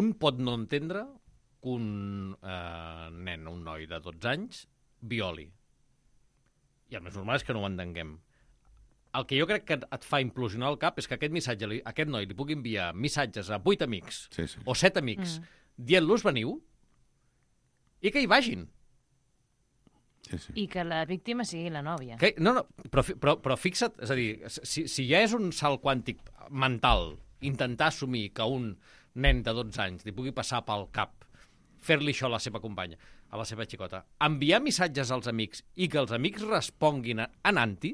un pot no entendre que un nen, un noi de 12 anys, violi. I el més normal és que no ho entenguem. El que jo crec que et fa implosionar el cap és que aquest missatge, aquest noi li pugui enviar missatges a 8 amics o 7 amics dient-los veniu i que hi vagin. I que la víctima sigui la nòvia. Però fixa't, és a dir, si ja és un salt quàntic mental intentar assumir que un nen de 12 anys li pugui passar pel cap fer-li això a la seva companya, a la seva xicota, enviar missatges als amics i que els amics responguin anant-hi,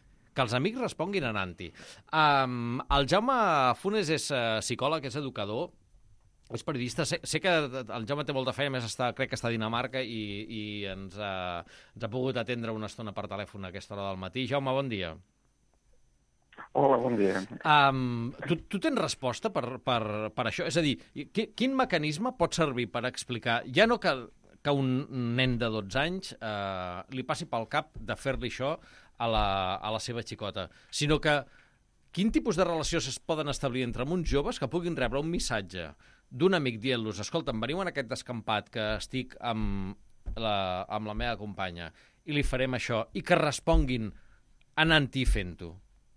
el Jaume Funes és psicòleg, és educador, és periodista. Sé que el Jaume té molta feina, a més crec que està a Dinamarca i ens ha pogut atendre una estona per telèfon a aquesta hora del matí. Jaume, bon dia. Hola, bon dia. Tu tens resposta per això? És a dir, quin mecanisme pot servir per explicar, ja no que un nen de 12 anys li passi pel cap de fer-li això a la seva xicota, sinó que quin tipus de relacions es poden establir entre uns joves que puguin rebre un missatge d'un amic dient-los, escolta'm, veniu en aquest descampat que estic amb la meva companya i li farem això, i que responguin anant-hi fent-ho?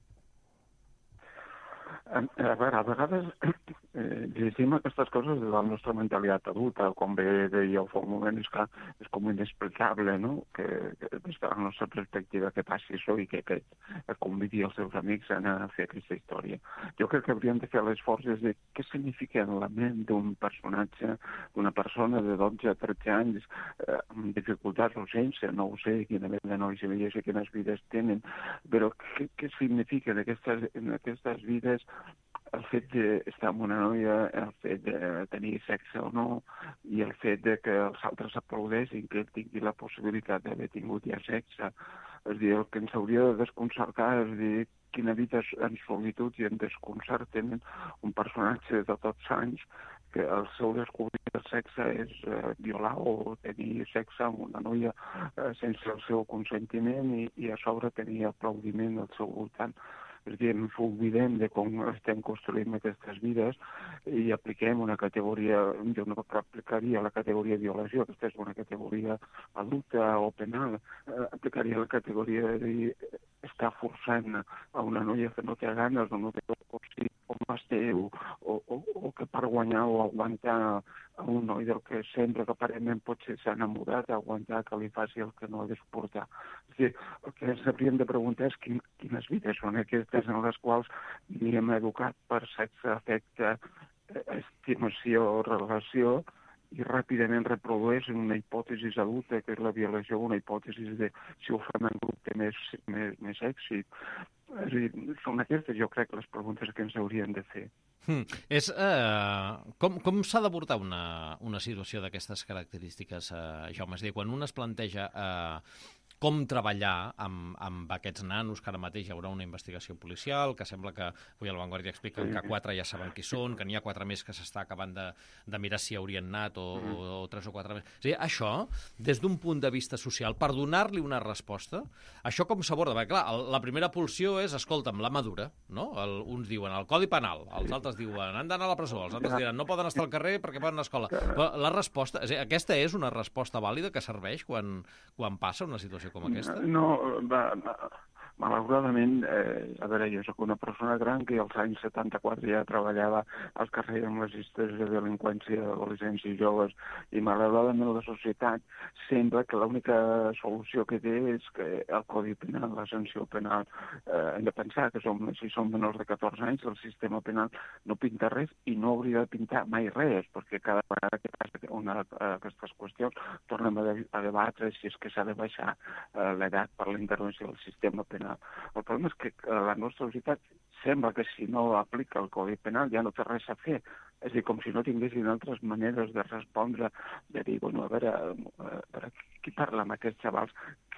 A veure, a vegades llegim aquestes coses de la nostra mentalitat adulta, com bé dèieu fa un moment, és que és com inexplicable, no?, que des de la nostra perspectiva que passi això i que convidi els seus amics a anar a fer aquesta història. Jo crec que hauríem de fer l'esforç de què significa en la ment d'un personatge, d'una persona de 12 a 13 anys, amb dificultats o sense, no ho sé, quina mena de nois i noies i quines vides tenen, però què significa en aquestes vides el fet d'estar amb una noia, el fet de tenir sexe o no, i el fet de que els altres aplaudeixin que ell tingui la possibilitat d'haver tingut ja sexe. És a dir, el que ens hauria de desconcertar és dir quina vida en solitud i en desconcert tenen un personatge de 12 anys que el seu descobrir del sexe és violar o tenir sexe amb una noia sense el seu consentiment i a sobre tenir aplaudiment al seu voltant. És a dir, ens oblidem de com estem construint aquestes vides i apliquem una categoria, jo no aplicaria la categoria de violació, aquesta és una categoria adulta o penal, aplicaria la categoria de dir estar forçant a una noia que no té ganes o no té o no es té, o que per guanyar o aguantar a un noi del que sempre que aparentment potser s'ha enamorat, aguantar que li faci el que no ha de suportar. És a dir, el que ens hauríem de preguntar és quines vides són aquestes en les quals ni hem educat per sexe, afecte, estimació, relació, i ràpidament reprodueixen una hipòtesi adulta, que és la violació, una hipòtesi de si ho fem en grup té més èxit. És a dir, són aquestes, jo crec, les preguntes que ens haurien de fer. Com s'ha d'abordar una situació d'aquestes característiques, Jaume? És a dir, quan un es planteja com treballar amb aquests nanos, que ara mateix hi haurà una investigació policial, que sembla que avui a La Vanguardia expliquen que 4 ja saben qui són, que n'hi ha 4 més que s'està acabant de mirar si haurien anat o 3 o 4 més. És a dir, això, des d'un punt de vista social, per donar-li una resposta, això com s'aborda? Perquè, clar, la primera pulsió és, escolta'm, la madura, no? Uns diuen el Codi Penal, els altres diuen han d'anar a la presó, els altres diran no poden estar al carrer perquè poden anar a l'escola. Però la resposta, aquesta és una resposta vàlida que serveix quan passa una situació com aquesta? No, malauradament, a veure, jo soc una persona gran que als anys 74 ja treballava al carrer amb les històries de delinqüència d'adolescents i joves, i malauradament la societat sembla que l'única solució que té és que el Codi Penal, la sanció penal, hem de pensar que si som menors de 14 anys, el sistema penal no pinta res i no hauria de pintar mai res, perquè cada vegada que passa aquestes qüestions tornem a debatre si és que s'ha de baixar l'edat per la intervenció del sistema penal. El problema és que la nostra societat sembla que si no aplica el Codi Penal ja no té res a fer. És a dir, com si no tinguessin altres maneres de respondre, de dir, bueno, a veure qui parla amb aquests xavals,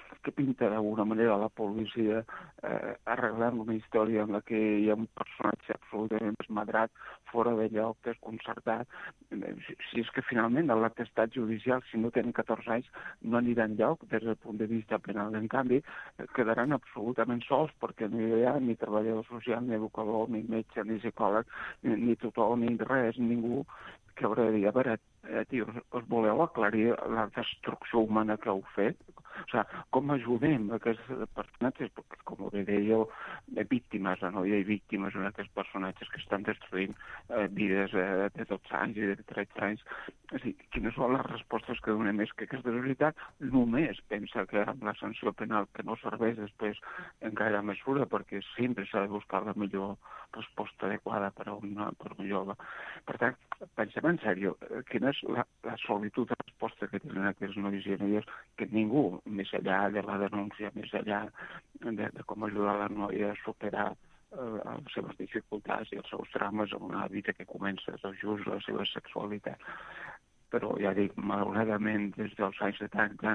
que pinta d'alguna manera la policia arreglant una història en la que hi ha un personatge absolutament desmadrat, fora de lloc, desconcertat. Si és que finalment l'atestat judicial, si no tenen 14 anys, no anirà enlloc des del punt de vista penal. En canvi, quedaran absolutament sols perquè no hi ha ni treballador social, ni educador, ni metge, ni psicòleg, ni tutor, ni res, ningú que haurà de dir, a veure, tios, us voleu aclarir la destrucció humana que heu fet? O sigui, com ajudem aquests personatges? Perquè, com bé deia, víctimes, no hi ha víctimes en aquests personatges que estan destruint vides de 12 anys i de 13 anys. És a dir, quines són les respostes que donem? És que aquesta societat només pensa que amb la sanció penal que no serveix després en gaire mesura, perquè sempre s'ha de buscar la millor resposta adequada per a un jove. Per tant, pensem en sèrio, quina és la solitud de resposta que tenen aquests nois i noies, que ningú, més enllà de la denúncia, més enllà de com ajudar la noia a superar les seves dificultats i els seus traumes en una vida que comença tot just la seva sexualitat. Però ja dic, malauradament, des dels anys 70,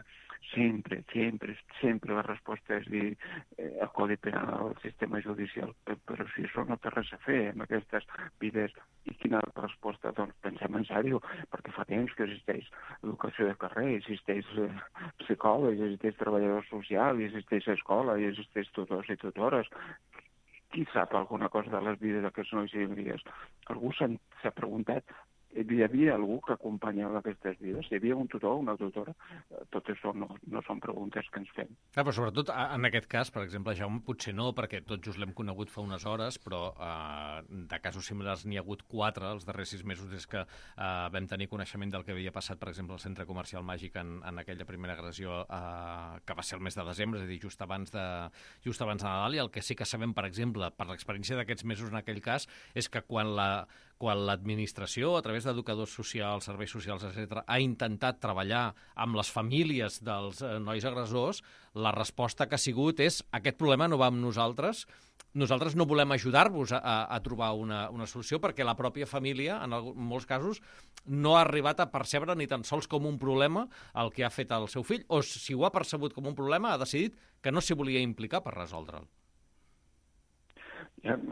sempre la resposta és dir el codi penal al sistema judicial, però si això no té res a fer amb aquestes vides, i quina resposta? Doncs pensem en sèrio, perquè fa temps que existeix educació de carrer, existeix psicòleg, existeix treballador social, existeix escola, existeix tutors i tutores. Qui sap alguna cosa de les vides d'aquests nois i noies? Algú s'ha preguntat, hi havia algú que acompanyava aquestes vides? Hi havia un tutor, una tutora? Tot això no són preguntes que ens fem. Clar, però sobretot en aquest cas, per exemple, Jaume, potser no, perquè tot just l'hem conegut fa unes hores, però de casos similars n'hi ha hagut 4 els darrers 6 mesos des que vam tenir coneixement del que havia passat, per exemple, al Centre Comercial Màgic en aquella primera agressió que va ser el mes de desembre, és a dir, just abans de Nadal, i el que sí que sabem, per exemple, per l'experiència d'aquests mesos en aquell cas, és que quan l'administració, a través d'educadors socials, serveis socials, etc., ha intentat treballar amb les famílies dels nois agressors, la resposta que ha sigut és aquest problema no va amb nosaltres no volem ajudar-vos a trobar una solució perquè la pròpia família, en molts casos, no ha arribat a percebre ni tan sols com un problema el que ha fet el seu fill, o si ho ha percebut com un problema, ha decidit que no s'hi volia implicar per resoldre'l. Ja,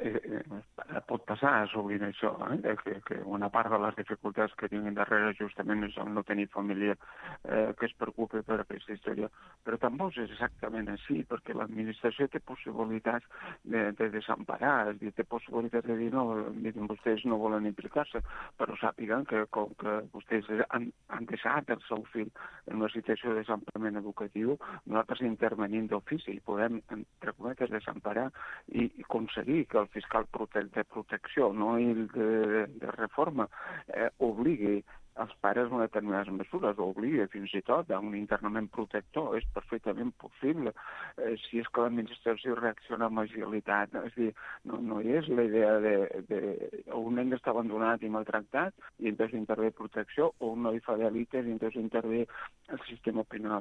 pot passar sovint això, que una part de les dificultats que tinguin darrere justament és el no tenir família que es preocupi per aquesta història. Però tampoc és exactament així, perquè l'administració té possibilitats de desemparar, és a dir, té possibilitats de dir no, vostès no volen implicar-se, però sàpiguen que com que vostès han deixat el seu fill en una situació de desemparament educatiu, nosaltres intervenim d'ofici i podem, entre cometes, desemparar i aconseguir que el fiscal de protecció, no el de reforma, obligui els pares a determinades mesures, o obliga fins i tot a un internament protector. És perfectament possible si és que l'administració reacciona amb agilitat. És a dir, no és la idea de un nen que està abandonat i maltractat i entonces intervé protecció, o un noi fa delictes i entonces intervé el sistema penal.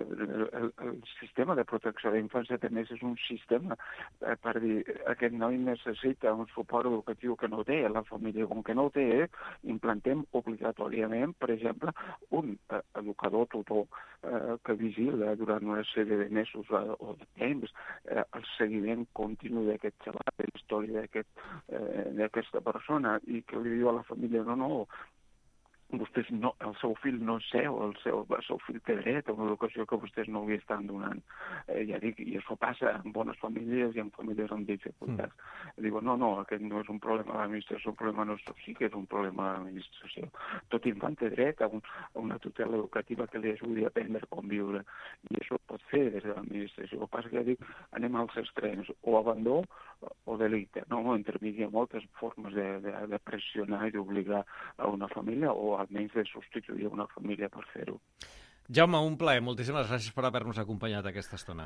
El sistema de protecció d'infància també és un sistema per dir aquest noi necessita un suport educatiu que no té la família. Com que no ho té, implantem obligatòriament, per exemple, un educador tutor que vigila durant una sèrie de mesos o de temps el seguiment continu d'aquest xaval, de la història d'aquesta persona, i que li diu a la família no, vostès no, el seu fill no és seu, el seu fill té dret a una educació que vostès no li estan donant. Ja dic, i això passa en bones famílies i en famílies amb dificultats. Diuen, no, aquest no és un problema de l'administració, un problema nostre, sí que és un problema de l'administració. Tot infant té dret a una tutela educativa que li ajudi a aprendre com viure, i això pot fer des de l'administració. El que passa que ja dic, anem als extrems, o abandó o delicte. No, entremig hi ha moltes formes de pressionar i d'obligar a una família, o almenys de substituir una família per fer-ho. Jaume, un plaer. Moltíssimes gràcies per haver-nos acompanyat aquesta estona.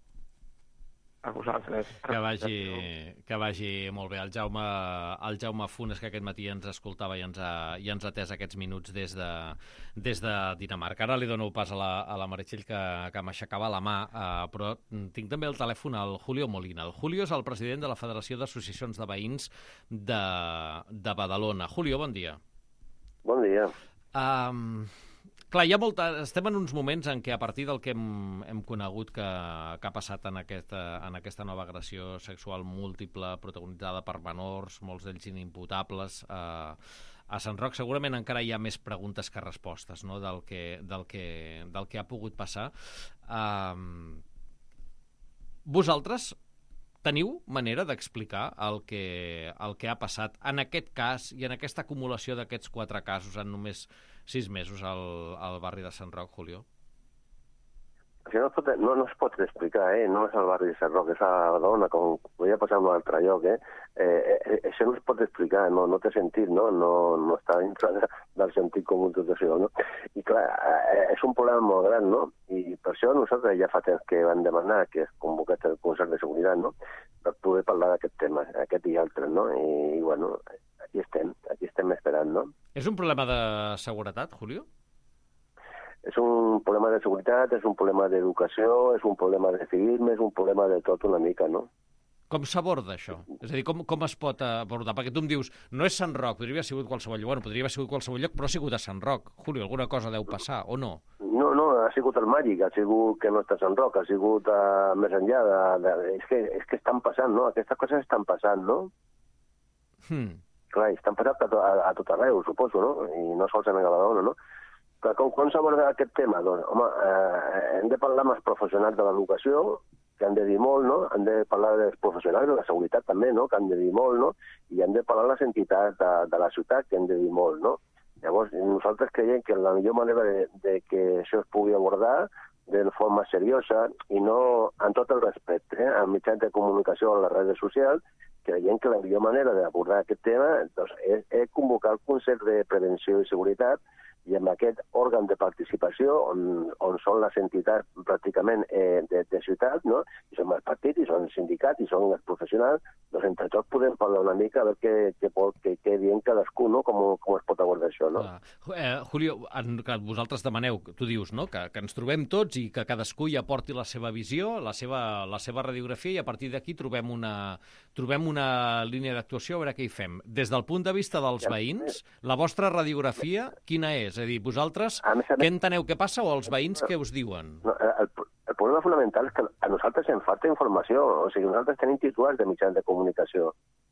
A vosaltres. Que vagi molt bé. El Jaume Funes, que aquest matí ens escoltava i ens ha atès aquests minuts des de Dinamarca. Ara li dono pas a la Meritxell, que m'aixecava la mà, però tinc també el telèfon al Julio Molina. El Julio és el president de la Federació d'Associacions de Veïns de Badalona. Julio, bon dia. Bon dia. Clar, estem en uns moments en què, a partir del que hem conegut que ha passat en aquesta nova agressió sexual múltiple protagonitzada per menors, molts d'ells inimputables, a Sant Roc segurament encara hi ha més preguntes que respostes, no?, del que ha pogut passar. Vosaltres teniu manera d'explicar el que ha passat en aquest cas i en aquesta acumulació d'aquests 4 casos en només 6 mesos al barri de Sant Roc, Julio? Això no es pot explicar, no és al barri de Sant Roc, és a Badalona, com podria passar en un altre lloc. Això no es pot explicar, no té sentit, no està dintre del sentit comú tot això, no? I clar, és un problema molt gran, no? I per això nosaltres ja fa temps que vam demanar que es convoqués el Consell de Seguretat, no?, per poder parlar d'aquest tema, aquest i altres, no? I bueno, aquí estem esperant, no? És un problema de seguretat, Julio? És un problema de seguretat, és un problema d'educació, és un problema de civisme, és un problema de tot una mica, no? Com s'aborda això? És a dir, com es pot abordar? Perquè tu em dius, no és Sant Roc, podria haver sigut qualsevol lloc. Bueno, podria haver sigut qualsevol lloc, però ha sigut a Sant Roc. Julio, alguna cosa deu passar, o no? No, ha sigut el Màgic, ha sigut que no està a Sant Roc, ha sigut més enllà. És que estan passant, no? Aquestes coses estan passant, no? Clar, estan passant a tot arreu, suposo, no? I no sols en Badalona, no? Com s'aborda aquest tema? Doncs, home, hem de parlar amb els professionals de l'educació, que han de dir molt, no? Hem de parlar dels professionals de la seguretat també, no?, que han de dir molt, no? I hem de parlar amb les entitats de la ciutat, que han de dir molt, no? Llavors, nosaltres creiem que la millor manera de que això es pugui abordar de forma seriosa i no amb tot el respecte als mitjans de comunicació o a les redes socials, creiem que la millor manera d'abordar aquest tema doncs, és convocar el Consell de Prevenció i Seguretat i amb aquest òrgan de participació on són les entitats pràcticament de ciutat, no?, i són els partits, i són els sindicats, i són els professionals, doncs entre tots podem parlar una mica a veure què diem cadascú, no?, com es pot abordar això, no? Julio, que vosaltres demaneu, tu dius, no?, que ens trobem tots i que cadascú hi aporti la seva visió, la seva radiografia, i a partir d'aquí trobem una línia d'actuació a veure què hi fem. Des del punt de vista dels veïns, la vostra radiografia quina és? És a dir, vosaltres què enteneu que passa o els veïns què us diuen? El problema fonamental és que a nosaltres ens falta informació. O sigui, nosaltres tenim titulars de mitjans de comunicació.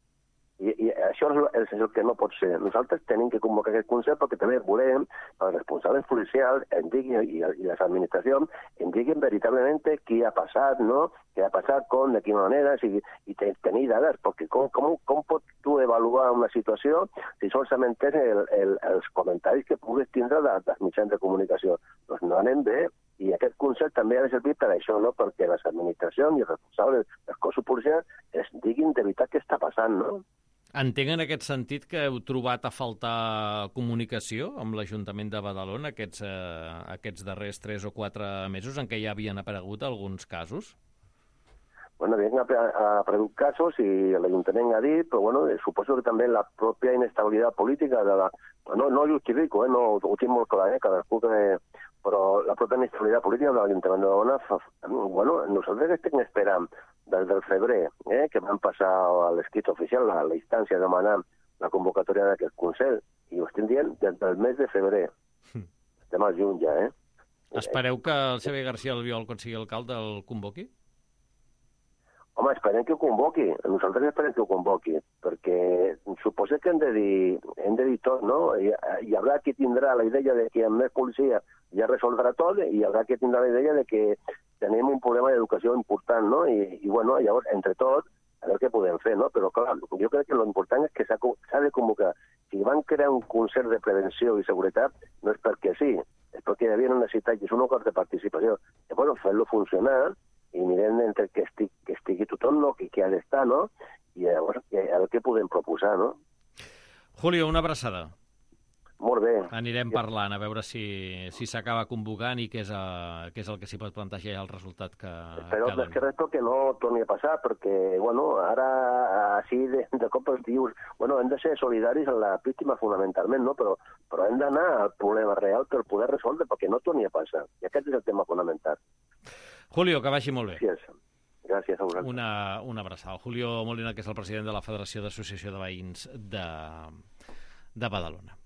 I això és el que no pot ser. Nosaltres tenim que convocar aquest Consell perquè també volem que els responsables policials i les administracions ens diguin veritablement què ha passat, no?, què ha passat, com, de quina manera, i tenir dades, perquè com pots tu avaluar una situació si solament tens els comentaris que puguis tindre dels mitjans de comunicació? Doncs no anem bé. I aquest Consell també ha de servir per això, no?, perquè les administracions i els responsables dels cossos policials es diguin de veritat què està passant, no? Entenc en aquest sentit que heu trobat a faltar comunicació amb l'Ajuntament de Badalona aquests darrers 3 o 4 mesos en què ja havien aparegut alguns casos? Bueno, havien aparegut casos i l'Ajuntament ha dit, però bueno, suposo que també la pròpia inestabilitat política no justifico, no ho tinc molt clar, cadascú que... Però la pròpia inestabilitat política de l'Ajuntament de Badalona, bueno, nosaltres estem esperant des del febrer, que van passar a l'escrit oficial, a la instància demanant la convocatòria d'aquest Consell, i ho estem dient des del mes de febrer. Estem al juny ja, Espereu que el Xavier García Albiol, quan sigui alcalde, el convoqui? Home, esperem que ho convoqui. Nosaltres esperem que ho convoqui, perquè suposo que hem de dir tot, no? Hi haurà qui tindrà la idea de que amb més policia ja resoldrà tot, i hi haurà qui tindrà la idea de que tenim un problema d'educació important, no? I bueno, llavors, entre tot, a veure què podem fer, no? Però, clar, jo crec que l'important és que s'ha de convocar. Si van crear un Consell de Prevenció i Seguretat, no és perquè sí, és perquè hi havia una necessitat, que és un acord de participació. Llavors, fer-lo funcionar, i mirem entre que estigui tothom, no?, que ha d'estar, no?, i llavors a veure què podem proposar, no? Julio, una abraçada. Molt bé. Anirem parlant, a veure si s'acaba convocant i què és el que s'hi pot plantejar el resultat que Però respecte que no torni a passar, perquè, bueno, ara així de cop els dius, bueno, hem de ser solidaris amb la víctima fonamentalment, no?, però hem d'anar al problema real per poder resoldre, perquè no torni a passar. I aquest és el tema fonamental. Julio, que vagi molt bé. Gràcies a vosaltres. Una abraçada. Julio Molina, que és el president de la Federació d'Associació de Veïns de Badalona.